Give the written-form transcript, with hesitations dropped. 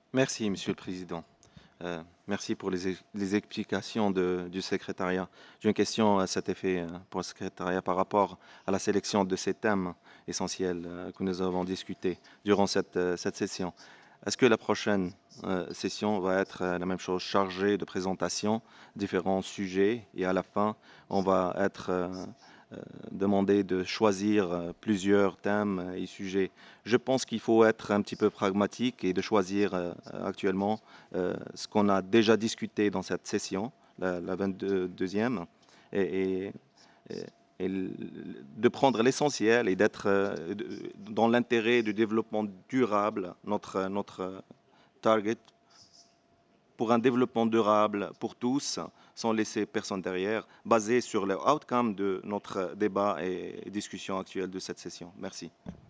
Merci, Monsieur le Président. Merci pour les explications du secrétariat. J'ai une question à cet effet pour le secrétariat par rapport à la sélection de ces thèmes essentiels que nous avons discutés durant cette session. Est-ce que la prochaine session va être la même chose, chargée de présentations, différents sujets, et à la fin, on va être demandé de choisir plusieurs thèmes et sujets. Je pense qu'il faut être un petit peu pragmatique et de choisir actuellement ce qu'on a déjà discuté dans cette session, la 22e, et, et- et de prendre l'essentiel et d'être dans l'intérêt du développement durable, notre target pour un développement durable pour tous, sans laisser personne derrière, basé sur le outcome de notre débat et discussion actuelle de cette session. Merci.